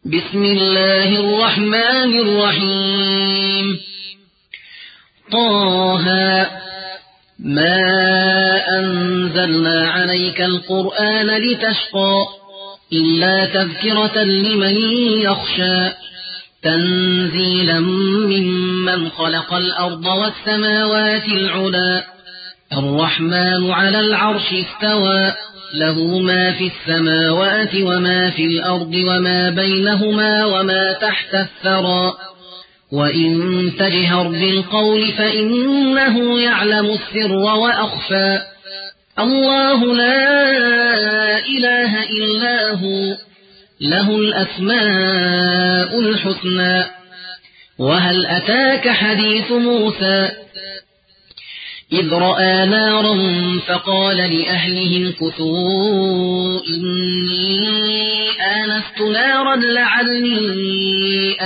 بسم الله الرحمن الرحيم طه ما أنزلنا عليك القرآن لتشقى إلا تذكرة لمن يخشى تنزيلا ممن خلق الأرض والسماوات العلى الرحمن على العرش استوى له ما في السماوات وما في الأرض وما بينهما وما تحت الثرى وإن تجهر بالقول فإنه يعلم السر وأخفى الله لا إله إلا هو له الأسماء الحسنى وهل أتاك حديث موسى إذ رأى نارا فقال لأهلهم كثوا إني آنست نارا لعلي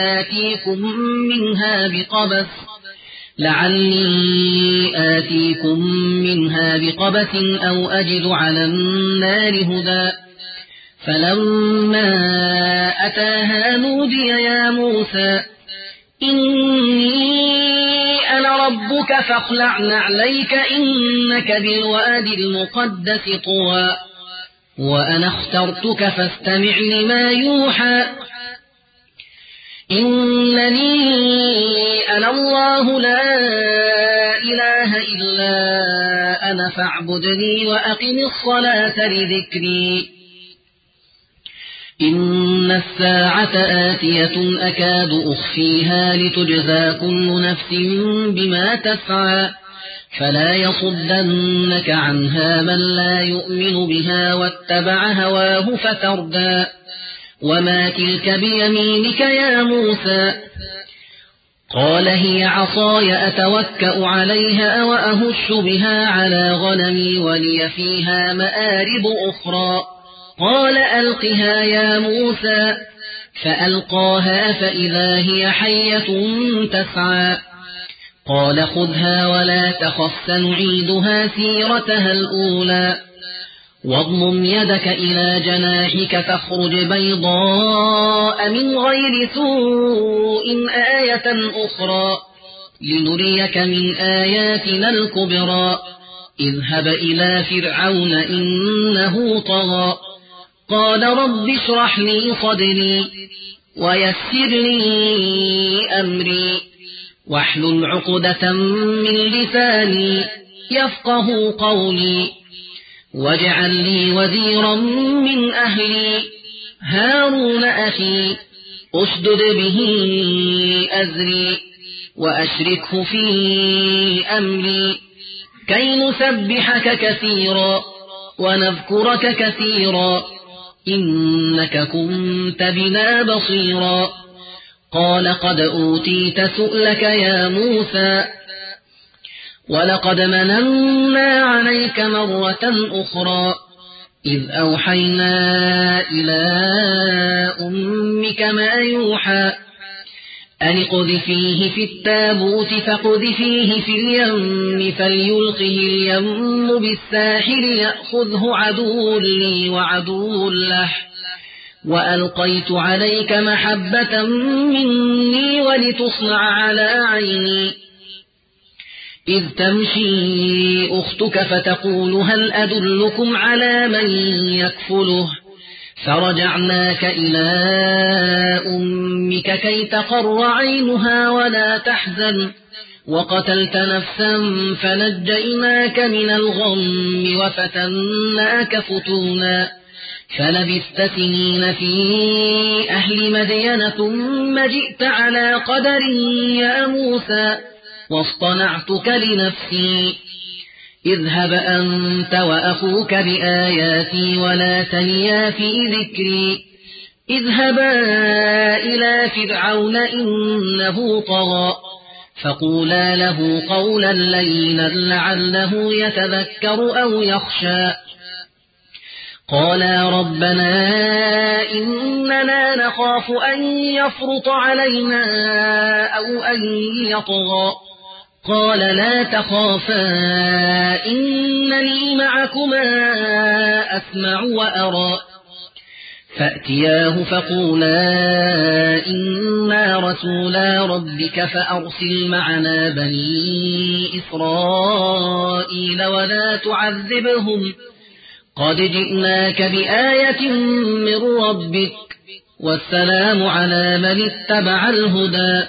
آتيكم منها بقبس أو أجد على النار هدى فلما أتاها نودي يا موسى إني أنا ربك فاخلع نعليك إنك بالواد المقدس طوى وأنا اخترتك فاستمع لما يوحى إنني أنا الله لا إله إلا أنا فاعبدني وأقم الصلاة لذكري إن الساعة آتية أكاد أخفيها لتجزى كل نفس بما تسعى فلا يصدنك عنها من لا يؤمن بها واتبع هواه فتردى وما تلك بيمينك يا موسى قال هي عصاي أتوكأ عليها وأهش بها على غنمي ولي فيها مآرب أخرى قال ألقها يا موسى فألقاها فإذا هي حية تسعى قال خذها ولا تخف سنعيدها سيرتها الأولى واضمم يدك إلى جناحك تخرج بيضاء من غير سوء آية أخرى لنريك من آياتنا الكبرى اذهب إلى فرعون إنه طغى قال رب اشرح لي صدري ويسر لي أمري واحلل عقدة من لساني يفقه قولي واجعل لي وزيرا من أهلي هارون أخي أشدد به أزري وأشركه في أمري كي نسبحك كثيرا ونذكرك كثيرا إنك كنت بنا بصيرا قال قد أوتيت سؤلك يا موسى ولقد مننا عليك مرة أخرى إذ أوحينا إلى أمك ما يوحى أن اقذفيه في التابوت فاقذفيه في اليم فليلقه اليم بالساحل يأخذه عدو لي وعدو له وألقيت عليك محبة مني ولتصنع على عيني إذ تمشي أختك فتقول هل أدلكم على من يكفله فرجعناك إلى أمك كي تقر عينها ولا تحزن وقتلت نفسا فنجيناك من الغم وفتناك فتونا فلبثت سنين في أهل مدين ثم جئت على قدر يا موسى واصطنعتك لنفسي اذهب أنت وأخوك بآياتي ولا تنيا في ذكري اذهبا إلى فرعون إنه طغى فقولا له قولا لينا لعله يتذكر أو يخشى قالا ربنا إننا نخاف أن يفرط علينا أو أن يطغى قال لا تخافا إنني معكما أسمع وأرى فأتياه فقولا إنا رسولا ربك فأرسل معنا بني إسرائيل ولا تعذبهم قد جئناك بآية من ربك والسلام على من اتبع الهدى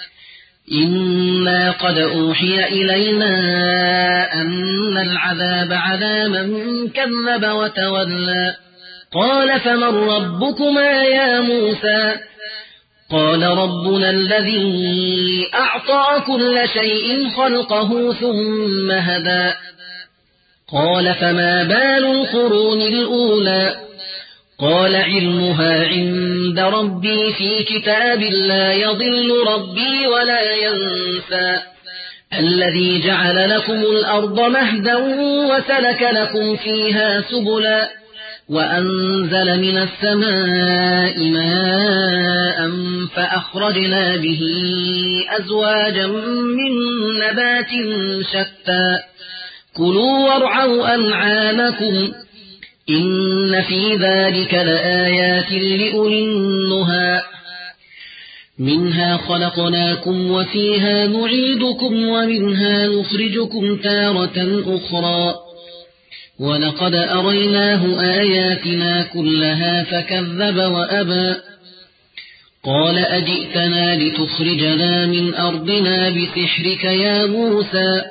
إنا قد أوحي إلينا أن العذاب على من كذب وتولى قال فمن ربكما يا موسى قال ربنا الذي أعطى كل شيء خلقه ثم هدى قال فما بال القرون الأولى قال علمها عند ربي في كتاب لا يضل ربي ولا ينسى الذي جعل لكم الأرض مهدا وسلك لكم فيها سبلا وأنزل من السماء ماء فأخرجنا به أزواجا من نبات شتى كلوا وارعوا أنعامكم إن في ذلك لآيات لأولي النهى منها خلقناكم وفيها نعيدكم ومنها نخرجكم تارة أخرى ولقد أريناه آياتنا كلها فكذب وأبى قال أجئتنا لتخرجنا من أرضنا بسحرك يا موسى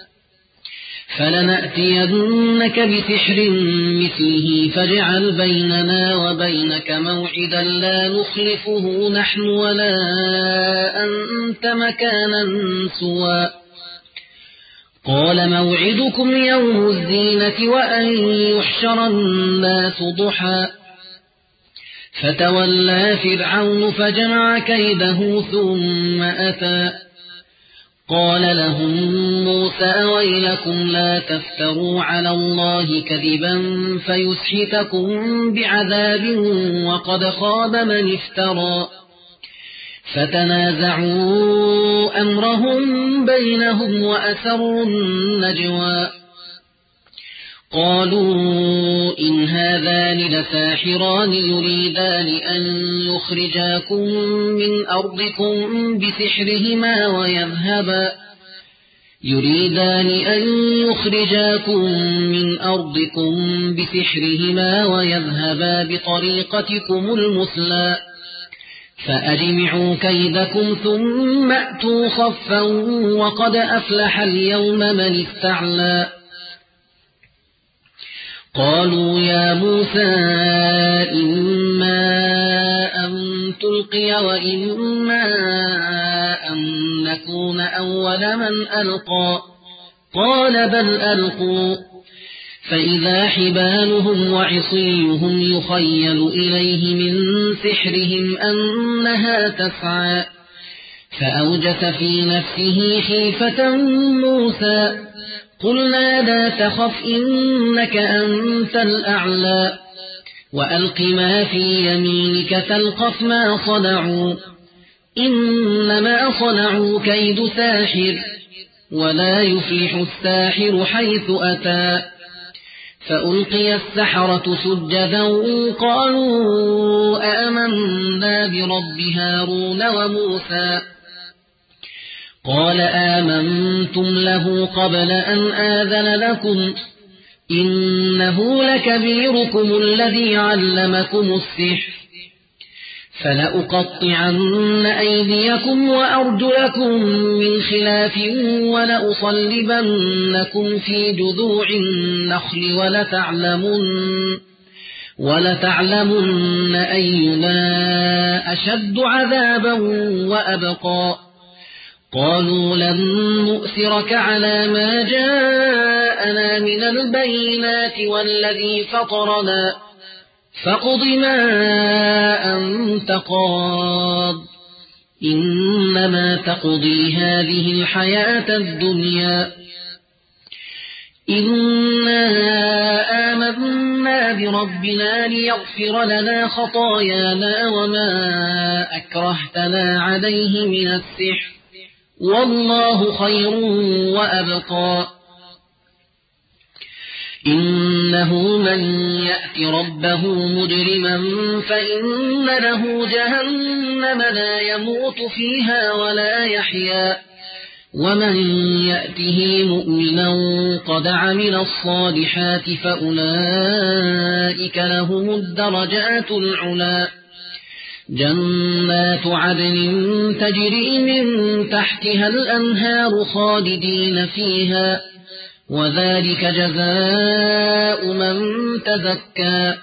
فلنأتينك بسحر مثله فاجعل بيننا وبينك موعدا لا نخلفه نحن ولا أنت مكانا سوى قال موعدكم يوم الزينة وأن يحشر الناس ضحى فتولى فرعون فجمع كيده ثم أتى قال لهم موسى ويلكم لا تفتروا على الله كذبا فيسحتكم بعذاب وقد خاب من افترى فتنازعوا أمرهم بينهم وأسروا النجوى قالوا إن هذان لساحران يريدان أن يخرجاكم من أرضكم بسحرهما ويذهبا بطريقتكم المثلى فأجمعوا كيدكم ثم أتوا صفا وقد أفلح اليوم من استعلى قالوا يا موسى إما أن تلقي وإما أن نكون أول من ألقى قال بل ألقوا فإذا حبالهم وعصيهم يخيل إليه من سحرهم أنها تسعى فأوجس في نفسه خيفة موسى قلنا لا تخف إنك أنت الأعلى وألق ما في يمينك تلقف ما صنعوا إنما صنعوا كيد ساحر ولا يفلح الساحر حيث أتى فألقي السحرة سجدا قالوا آمنا برب هارون وموسى قال آمنتم له قبل أن آذن لكم إنه لكبيركم الذي علمكم السحر فلأقطعن أيديكم وأرجلكم من خلاف ولأصلبنكم في جذوع النخل ولتعلمن أينا أشد عذابا وأبقى قالوا لن نؤثرك على ما جاءنا من البينات والذي فطرنا فاقض ما أنت قاض إنما تقضي هذه الحياة الدنيا إنا آمنا بربنا ليغفر لنا خطايانا وما أكرهتنا عليه من السحر والله خير وأبقى إنه من يأت ربه مجرما فإن له جهنم لا يموت فيها ولا يحيا ومن يأته مؤمنا قد عمل الصالحات فأولئك لهم الدرجات العلى جنات عدن تجري من تحتها الأنهار خالدين فيها وذلك جزاء من تزكى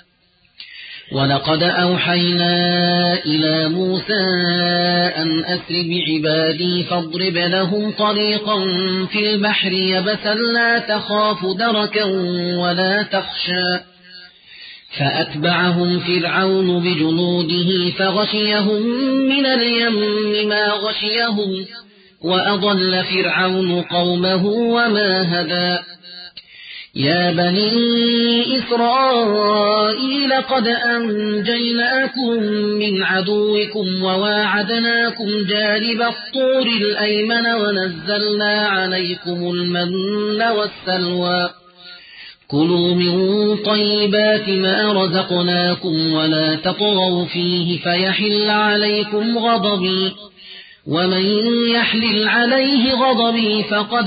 ولقد أوحينا إلى موسى أن أسر بعبادي فاضرب لهم طريقا في البحر يبسا لا تخاف دركا ولا تخشى فأتبعهم فرعون بجنوده فغشيهم من اليم ما غشيهم وأضل فرعون قومه وما هدى يا بني إسرائيل قد أنجيناكم من عدوكم وواعدناكم جانب الطور الأيمن ونزلنا عليكم المن والسلوى كلوا من طيبات ما رزقناكم ولا تطغوا فيه فيحل عليكم غضبي ومن يحلل عليه غضبي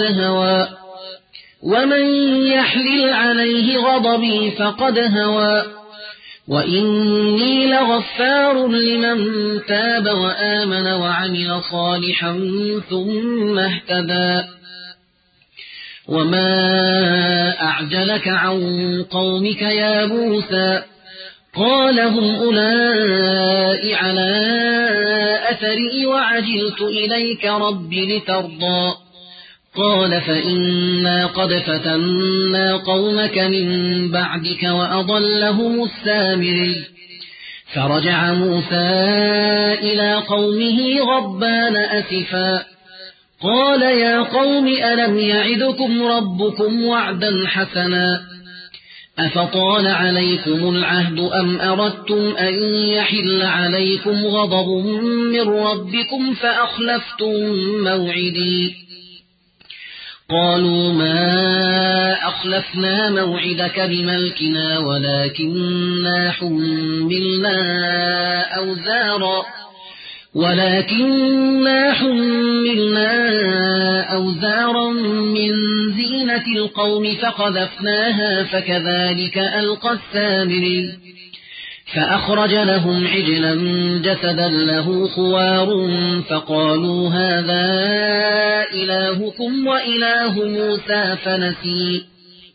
فقد هوى وإني لغفار لمن تاب وآمن وعمل صالحا ثم اهتدى وما أعجلك عن قومك يا موسى قال هم أولئك على أثري وعجلت إليك رب لترضى قال فإنا قد فتنا قومك من بعدك وأضلهم السامري فرجع موسى إلى قومه غضبان أسفا قال يا قوم ألم يعدكم ربكم وعدا حسنا أفطال عليكم العهد أم أردتم أن يحل عليكم غضب من ربكم فأخلفتم موعدي قالوا ما أخلفنا موعدك بملكنا ولكننا حملنا أوزارا من زينة القوم فقذفناها فكذلك ألقى السامري فأخرج لهم عجلا جسدا له خوار فقالوا هذا إلهكم وإله موسى فنسي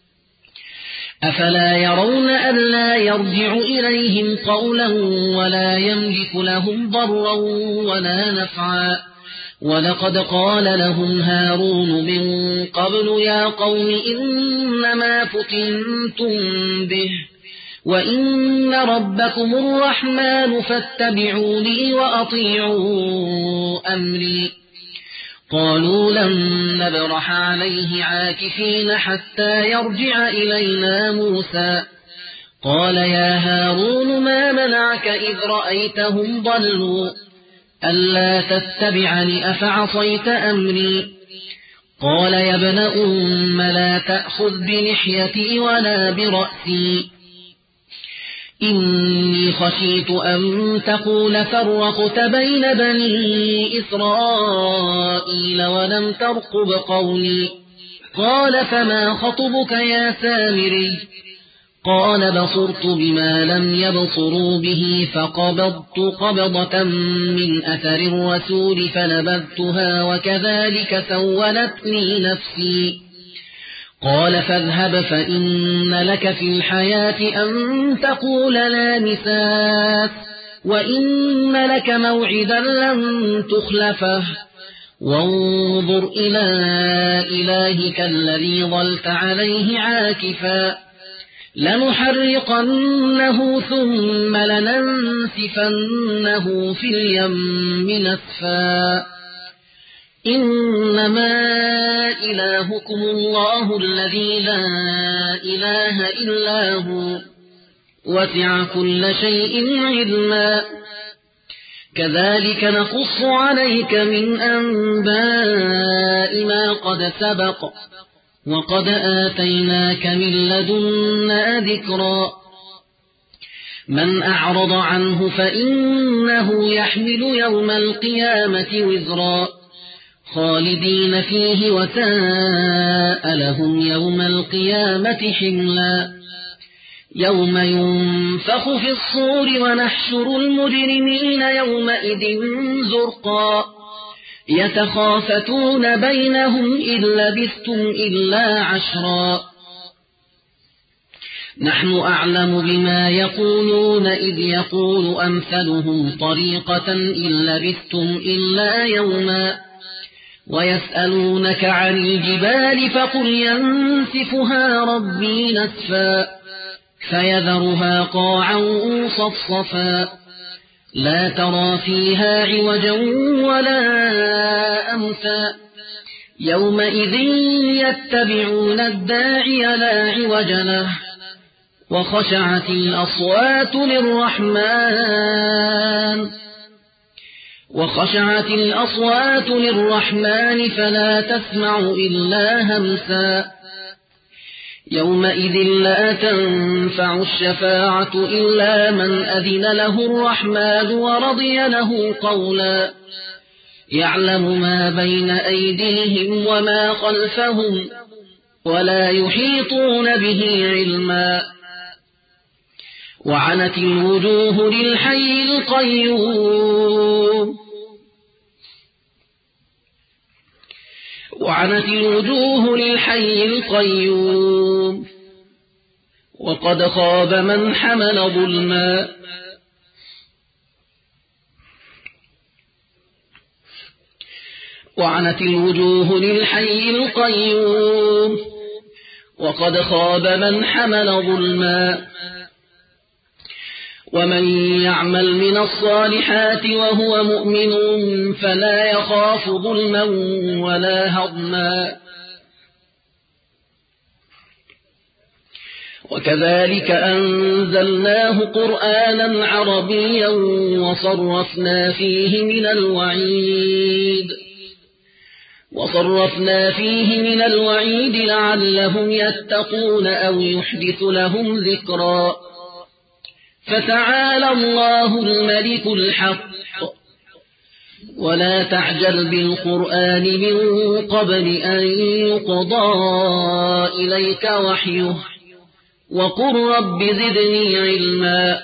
أفلا يرون ألا يرجع إليهم قولا ولا يملك لهم ضرا ولا نفعا ولقد قال لهم هارون من قبل يا قوم إنما فتنتم به وإن ربكم الرحمن فاتبعوني وأطيعوا أمري قالوا لن نبرح عليه عاكفين حتى يرجع إلينا موسى قال يا هارون ما منعك إذ رأيتهم ضلوا ألا تتبعني أفعصيت أمري قال يا ابن أم لا تأخذ بلحيتي ولا برأسي إني خشيت أن تقول فرقت بين بني إسرائيل ولم ترقب قولي قال فما خطبك يا سامري قال بصرت بما لم يبصروا به فقبضت قبضة من أثر الرسول فنبذتها وكذلك سولت لي نفسي قال فاذهب فإن لك في الحياة أن تقول لا مساس وإن لك موعدا لن تخلفه وانظر إلى إلهك الذي ظلت عليه عاكفا لنحرقنه ثم لننسفنه في اليم نسفا إنما إلهكم الله الذي لا إله إلا هو وسع كل شيء علما كذلك نقص عليك من أنباء ما قد سبق وقد آتيناك من لدنا ذكرا من أعرض عنه فإنه يحمل يوم القيامة وزرا خالدين فيه وساء لهم يوم القيامة حملا يوم ينفخ في الصور ونحشر المجرمين يومئذ زرقا يتخافتون بينهم إن لبثتم إلا عشرا نحن أعلم بما يقولون إذ يقول أمثلهم طريقة إن لبثتم إلا يوما ويسألونك عن الجبال فقل ينسفها ربي نسفا فيذرها قاعا صفصفا لا ترى فيها عوجا ولا أمتا يومئذ يتبعون الداعي لا عوج له وخشعت الأصوات للرحمن فلا تسمع إلا همسا يومئذ لا تنفع الشفاعة إلا من أذن له الرحمن ورضي له قولا يعلم ما بين أيديهم وما خلفهم ولا يحيطون به علما وعنت الوجوه للحي القيوم وقد خاب من حمل ظلما وعنت الوجوه للحي القيوم وقد خاب من حمل ظلما ومن يعمل من الصالحات وهو مؤمن فلا يخاف ظلما ولا هضما وكذلك أنزلناه قرآنا عربيا وصرفنا فيه من الوعيد لعلهم يتقون أو يحدث لهم ذكرا فتعالى الله الملك الحق ولا تعجل بالقرآن من قبل أن يقضى إليك وحيه وقل رب زدني علما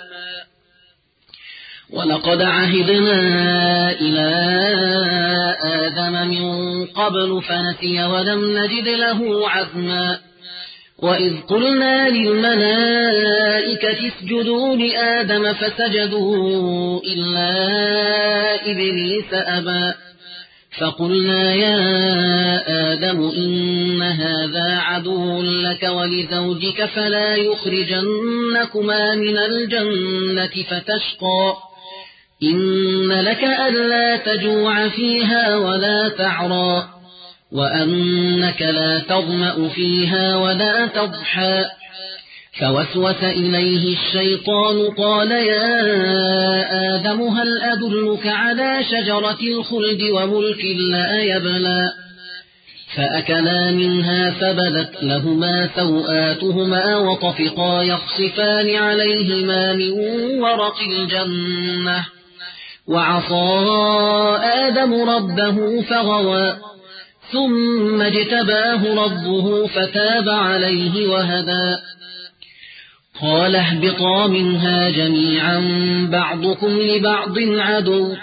ولقد عهدنا إلى آدم من قبل فنسي ولم نجد له عزما وإذ قلنا للملائكة اسجدوا لآدم فسجدوا إلا إبليس أبى فقلنا يا آدم إن هذا عدو لك ولزوجك فلا يخرجنكما من الجنة فتشقى إن لك ألا تجوع فيها ولا تعرى وأنك لا تظمأ فيها ولا تضحى فوسوس إليه الشيطان قال يا آدم هل أدلك على شجرة الخلد وملك لا يبلى فأكلا منها فبدت لهما سوآتهما وطفقا يخصفان عليهما من ورق الجنة وعصى آدم ربه فغوى ثم اجتباه ربه فتاب عليه وهدى قال اهبطا منها جميعا بعضكم لبعض عدو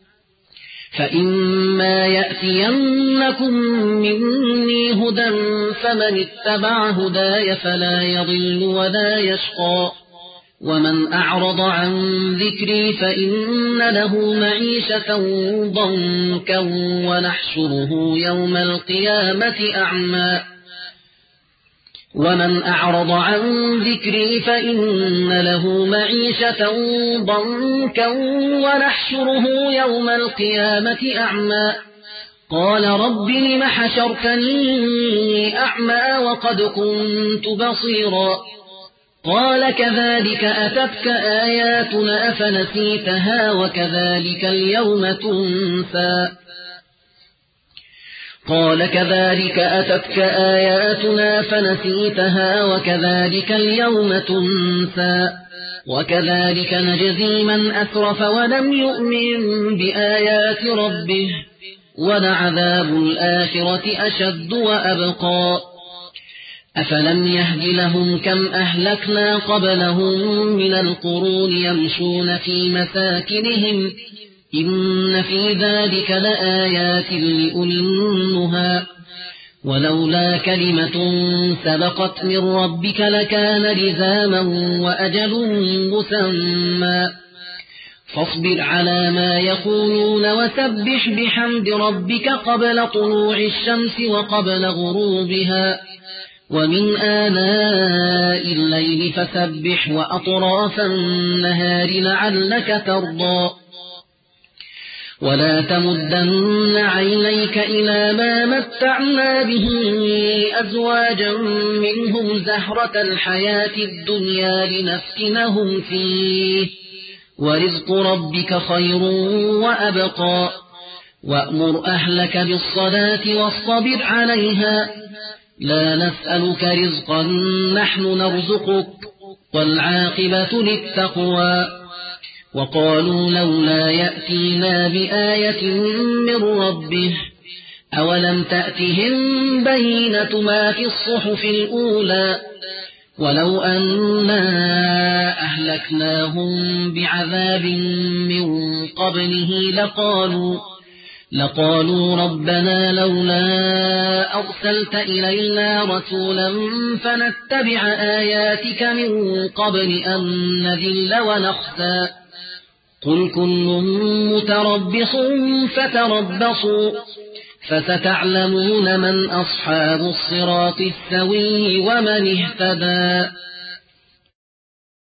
فإما يأتينكم مني هدى فمن اتبع هداي فلا يضل ولا يشقى ومن أعرض عن ذكري فإن له معيشة ضنكا ونحشره يوم القيامة أعمى قال رب لم حشرتني أعمى وقد كنت بصيرا قال كذلك أتتك آياتنا أفنسيتها وكذلك اليوم تنسى قال كذلك أتتك آياتنا فنسيتها وكذلك اليوم تنسى وكذلك نجزي من أسرف ولم يؤمن بآيات ربه ولعذاب الآخرة أشد وأبقى أفلم يهد لهم كم أهلكنا قبلهم من القرون يمشون في مساكنهم إن في ذلك لآيات لأولي النهى ولولا كلمة سبقت من ربك لكان لزاما وأجل مسمى فاصبر على ما يقولون وسبح بحمد ربك قبل طلوع الشمس وقبل غروبها ومن آناء الليل فسبح وأطراف النهار لعلك ترضى ولا تمدن عينيك إلى ما متعنا به أزواجا منهم زهرة الحياة الدنيا لنفتنهم فيه ورزق ربك خير وأبقى وأمر أهلك بالصلاة واصطبر عليها لا نسألك رزقا نحن نرزقك والعاقبة للتقوى وقالوا لولا يأتينا بآية من ربه أولم تأتهم بينة ما في الصحف الأولى ولو أنا أهلكناهم بعذاب من قبله لقالوا ربنا لولا أرسلت إلينا رسولا فنتبع آياتك من قبل أن نذل ونخزى قل كل متربص فتربصوا فستعلمون من أصحاب الصراط السوي ومن اهتدى